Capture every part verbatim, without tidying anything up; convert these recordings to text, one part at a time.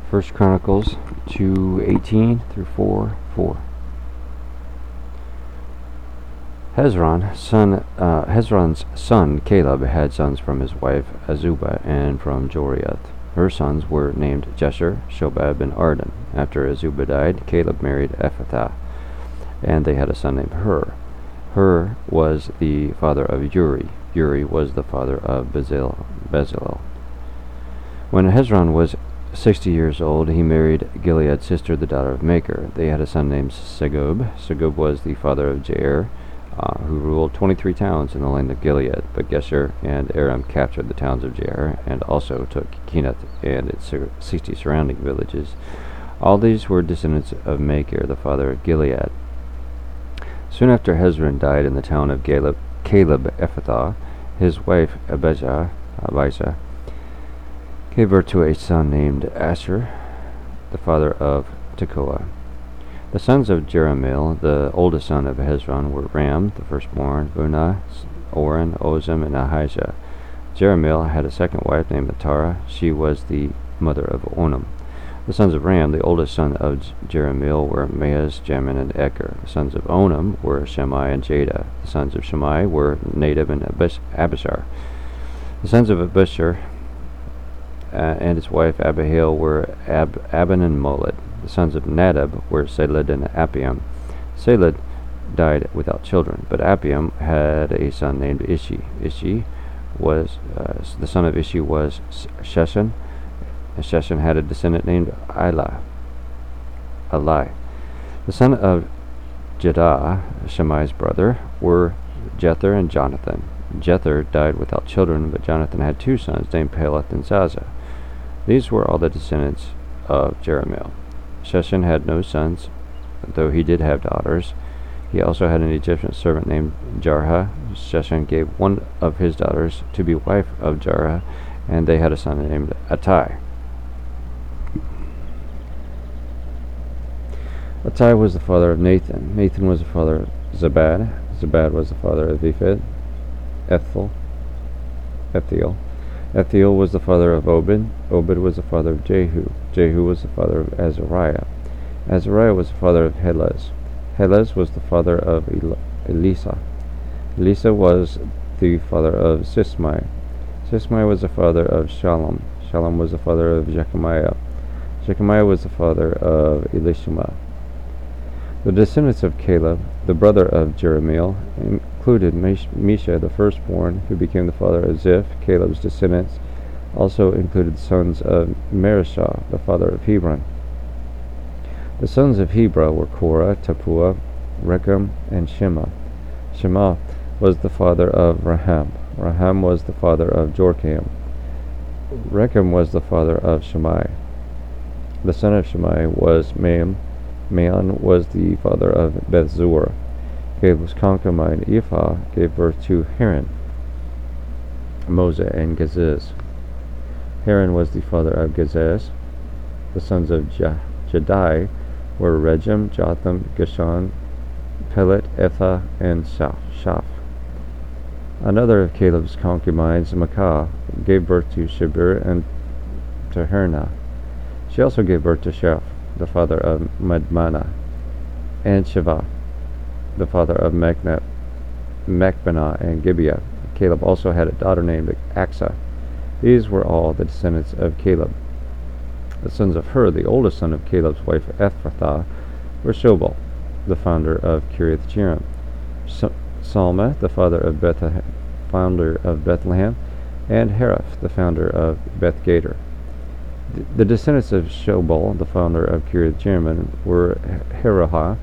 First Chronicles two eighteen through four four. Hezron, son, uh, Hezron's son Caleb had sons from his wife Azubah and from Joriath. Her sons were named Jesher, Shobab, and Arden. After Azubah died, Caleb married Ephathah, and they had a son named Hur. Hur was the father of Uri. Uri was the father of Bezalel. Bezalel. When Hezron was sixty years old, he married Gilead's sister, the daughter of Machir. They had a son named Segub. Segub was the father of Jair, uh, who ruled twenty-three towns in the land of Gilead. But Gesher and Aram captured the towns of Jair, and also took Kenath and its sixty surrounding villages. All these were descendants of Machir, the father of Gilead. Soon after Hezron died in the town of Caleb, Caleb Ephathah, his wife Abijah, Abijah gave birth to a son named Asher, the father of Tekoa. The sons of Jerahmeel, the oldest son of Hezron, were Ram, the firstborn, Bunah, Oren, Ozem, and Ahijah. Jerahmeel had a second wife named Atara. She was the mother of Onam. The sons of Ram, the oldest son of Jerahmeel, were Maaz, Jamin, and Eker. The sons of Onam were Shammai and Jada. The sons of Shammai were Nadab and Abish- Abishar. The sons of Abishar uh, and his wife Abihail were Ab- Aban and Molid. The sons of Nadab were Seled and Appiam. Seled died without children, but Appiam had a son named Ishi. Ishi was uh, the son of Ishi was Sheshan. And Sheshan had a descendant named Ilah. Eli. The son of Jedah, Shammai's brother, were Jether and Jonathan. Jether died without children, but Jonathan had two sons named Peleth and Zaza. These were all the descendants of Jerahmeel. Sheshan had no sons, though he did have daughters. He also had an Egyptian servant named Jarha. Sheshan gave one of his daughters to be wife of Jarha, and they had a son named Attai. Attai was the father of Nathan. Nathan was the father of Zabad. Zabad was the father of Ephid. Ethel. Ethiel. Ethiel was the father of Obed. Obed was the father of Jehu. Jehu was the father of Azariah. Azariah was the father of Helez. Helez was the father of El- Elisa. Elisa was the father of Sismai. Sismai was the father of Shalom. Shalom was the father of Jechemiah. Jechemiah was the father of Elishama. The descendants of Caleb, the brother of Jerahmeel, included Mesha, the firstborn, who became the father of Ziph. Caleb's descendants also included the sons of Marishah, the father of Hebron. The sons of Hebron were Korah, Tapua, Rechem, and Shema. Shema was the father of Raham. Raham was the father of Jorkam. Rechem was the father of Shammai. The son of Shammai was Maam. Maon was the father of Bethzur. Caleb's concubine Ephah gave birth to Haran, Moses, and Gaziz. Haran was the father of Gaziz. The sons of Jadai were Regem, Jotham, Geshon, Pelet, Etha, and Shaph. Another of Caleb's concubines, Maacah, gave birth to Shebir and to Hernah. She also gave birth to Sheph, the father of Madmana, and Shiva, the father of Machbenah and Gibeah. Caleb also had a daughter named Aksa. These were all the descendants of Caleb. The sons of Hur, the oldest son of Caleb's wife Ephrathah, were Shobal, the founder of Kiriath Jearim, Salma, the father of Bethlehem, founder of Bethlehem, and Haraph, the founder of Beth Gader. The descendants of Shobal, the founder of Kiriath Jearim, were Herahah,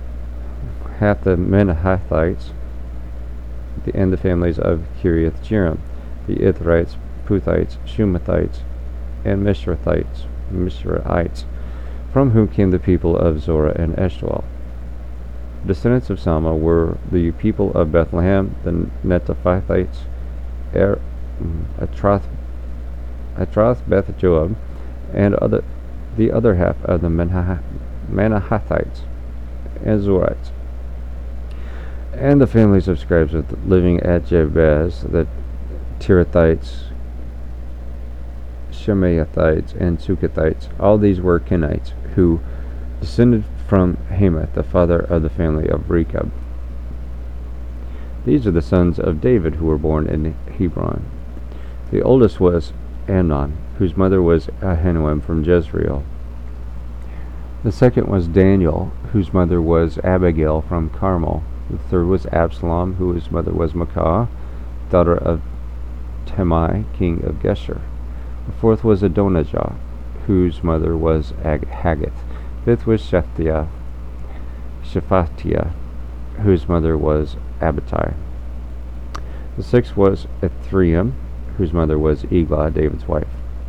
half the Menahathites, and the families of Kiriath Jearim, the Ithrites, Puthites, Shumathites, and Mishrathites, Mishraites, from whom came the people of Zorah and Eshtaol. Descendants of Salma were the people of Bethlehem, the Netophathites, er, Atroth, Atroth Beth Joab, and other, the other half of the Manahathites and Zorites, and the families of scribes living at Jabez, the Tirathites, Shemaathites, and Sukathites. All these were Kenites, who descended from Hamath, the father of the family of Rechab. These are the sons of David who were born in Hebron. The oldest was Amnon, whose mother was Ahinoam from Jezreel. The second was Daniel, whose mother was Abigail from Carmel. The third was Absalom, whose mother was Maacah, daughter of Talmai, king of Geshur. The fourth was Adonijah, whose mother was Ag- Haggith. Fifth was Shephatiah, Shephatiah, whose mother was Abitai. The sixth was Ithream, whose mother was Eglah, David's wife.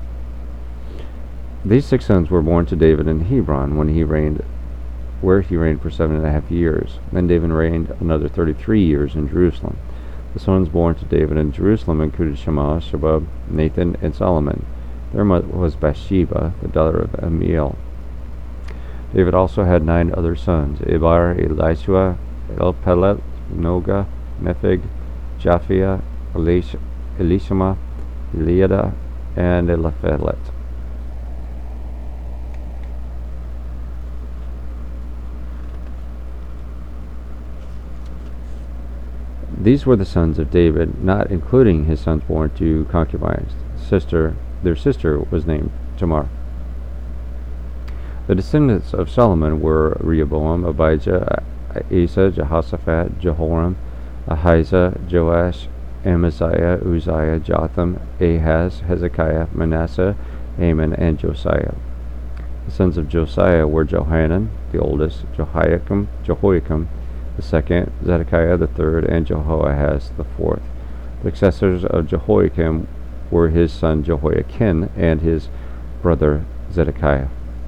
These six sons were born to David in Hebron when he reigned, where he reigned for seven and a half years. Then David reigned another thirty-three years in Jerusalem. The sons born to David in Jerusalem included Shema, Shobab, Nathan, and Solomon. Their mother was Bathsheba, the daughter of Amiel. David also had nine other sons: Ibar, Elishua, Elpelet, Noga, Nepheg, Japhia, Elish- Elishama, Eliada, and Eliphelet. These were the sons of David, not including his sons born to concubines. Sister, their sister was named Tamar. The descendants of Solomon were Rehoboam, Abijah, Asa, Jehoshaphat, Jehoram, Ahijah, Joash, Amaziah, Uzziah, Jotham, Ahaz, Hezekiah, Manasseh, Amon, and Josiah. The sons of Josiah were Johanan, the oldest, Jehoiakim, Jehoiakim, the second, Zedekiah the third, and Jehoahaz the fourth. The successors of Jehoiakim were his son Jehoiakim and his brother Zedekiah.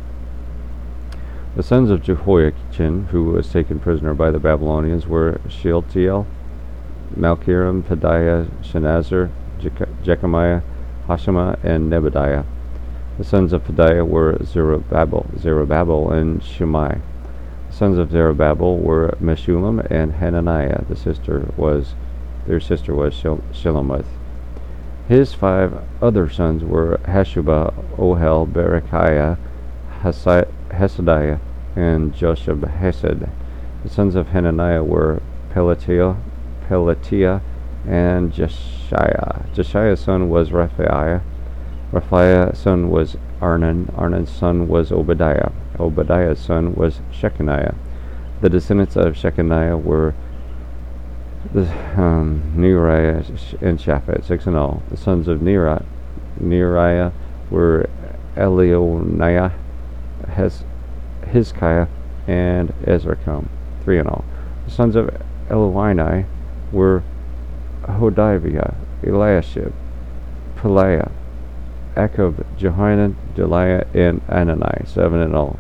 The sons of Jehoiachin, who was taken prisoner by the Babylonians, were Shealtiel, Malchiram, Pedaiah, Shenazar, Jechemiah, Hoshama, and Nebadiah. The sons of Pedaiah were Zerubbabel, Zerubbabel and Shimei. The sons of Zerubbabel were Meshullam and Hananiah. The sister was their sister was Shil- Shilomoth. His five other sons were Hashubah, Ohel, Berechiah, Hasi- Hesadiah, and Josheb Hesed. The sons of Hananiah were Pelatiah, Pelatiah, and Jeshiah. Jeshiah's son was Rephaiah. Rephaiah's son was Arnan. Arnan's son was Obadiah. Obadiah's son was Shechaniah. The descendants of Shechaniah were the um, Neriah and Shaphat, six in all. The sons of Neriah, Neriah were Elionaiah, Hez, Hizkiah, and Ezracham, three in all. The sons of Eloini were Hodiviah, Eliashib, Pelaiah, Akub, Johanan, Deliah, and Anani, seven in all.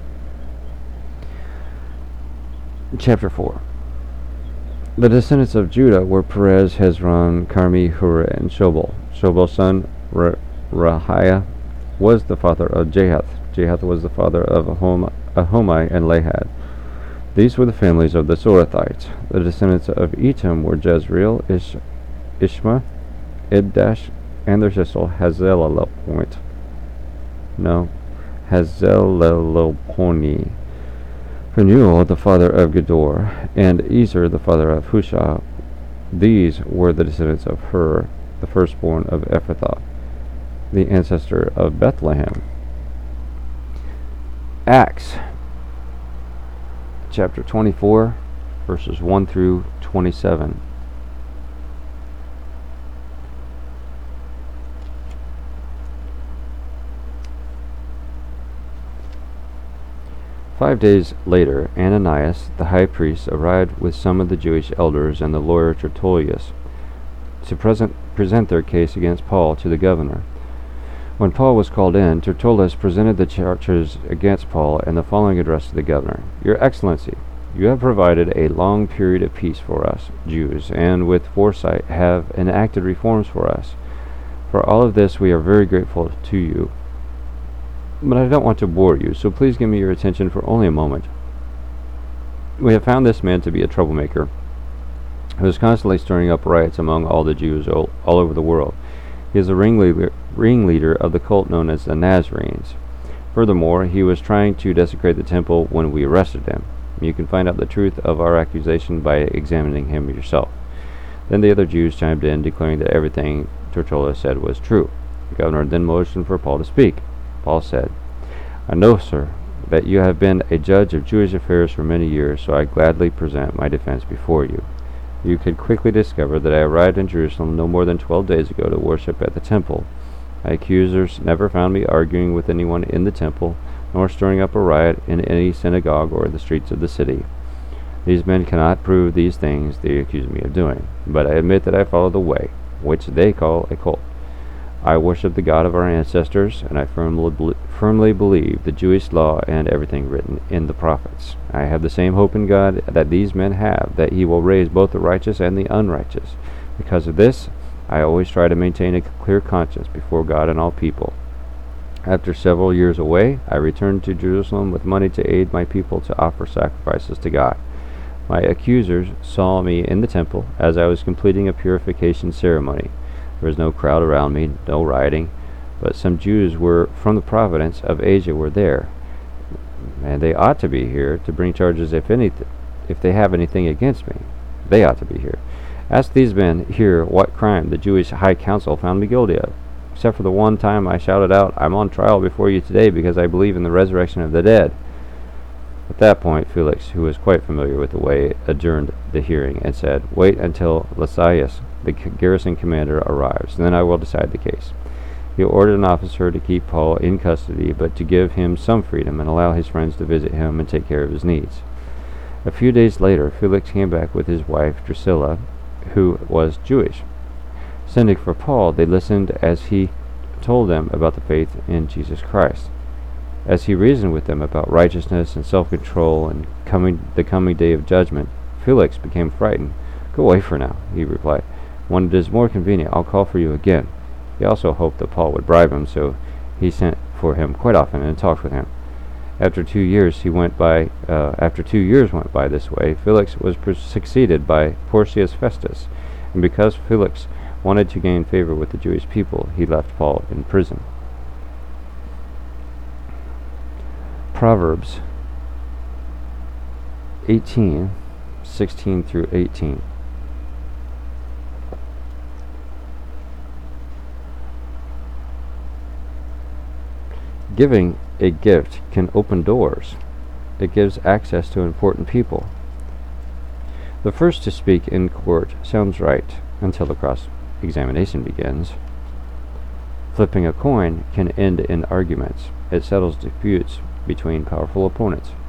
Chapter four. The descendants of Judah were Perez, Hezron, Carmi, Hur, and Shobal. Shobal's son, Ra- Rahiah, was the father of Jahath. Jahath was the father of Ahom- Ahomai and Lahad. These were the families of the Zorathites. The descendants of Etam were Jezreel, Ish- Ishma, Iddash, and their sister Hazelelopont. No, Hazeleloponi. Phanuel, the father of Gedor, and Ezer, the father of Hushah. These were the descendants of Hur, the firstborn of Ephrathah, the ancestor of Bethlehem. Acts, chapter twenty-four, verses one through twenty-seven. Five days later, Ananias, the high priest, arrived with some of the Jewish elders and the lawyer Tertullius to present, present their case against Paul to the governor. When Paul was called in, Tertullus presented the charges against Paul and the following address to the governor. Your Excellency, you have provided a long period of peace for us, Jews, and with foresight have enacted reforms for us. For all of this we are very grateful to you. But I don't want to bore you, so please give me your attention for only a moment. We have found this man to be a troublemaker, who is constantly stirring up riots among all the Jews all, all over the world. He is a ringleader, ringleader of the cult known as the Nazarenes. Furthermore, he was trying to desecrate the temple when we arrested him. You can find out the truth of our accusation by examining him yourself. Then the other Jews chimed in, declaring that everything Tertullus said was true. The governor then motioned for Paul to speak. Paul said, "I know, sir, that you have been a judge of Jewish affairs for many years, so I gladly present my defense before you. You could quickly discover that I arrived in Jerusalem no more than twelve days ago to worship at the temple. My accusers never found me arguing with anyone in the temple, nor stirring up a riot in any synagogue or the streets of the city. These men cannot prove these things they accuse me of doing, but I admit that I follow the way, which they call a cult. I worship the God of our ancestors, and I firmly, firmly believe the Jewish law and everything written in the prophets. I have the same hope in God that these men have, that he will raise both the righteous and the unrighteous. Because of this, I always try to maintain a clear conscience before God and all people. After several years away, I returned to Jerusalem with money to aid my people to offer sacrifices to God. My accusers saw me in the temple as I was completing a purification ceremony. There was no crowd around me, no rioting, but some Jews were from the province of Asia were there, and they ought to be here to bring charges if any, if they have anything against me. They ought to be here. Ask these men here what crime the Jewish High Council found me guilty of, except for the one time I shouted out, "I'm on trial before you today because I believe in the resurrection of the dead." At that point, Felix, who was quite familiar with the way, adjourned the hearing and said, "Wait until Lysias, the garrison commander, arrives, and then I will decide the case." He ordered an officer to keep Paul in custody, but to give him some freedom and allow his friends to visit him and take care of his needs. A few days later, Felix came back with his wife Drusilla, who was Jewish. Sending for Paul, they listened as he told them about the faith in Jesus Christ. As he reasoned with them about righteousness and self-control and coming the coming day of judgment, Felix became frightened. "Go away for now," he replied. "When it is more convenient, I'll call for you again." He also hoped that Paul would bribe him, so he sent for him quite often and talked with him. After two years, he went by. Uh, after two years went by this way, Felix was succeeded by Porcius Festus, and because Felix wanted to gain favor with the Jewish people, he left Paul in prison. Proverbs eighteen, sixteen through eighteen. Giving a gift can open doors. It gives access to important people. The first to speak in court sounds right until the cross-examination begins. Flipping a coin can end in arguments. It settles disputes between powerful opponents.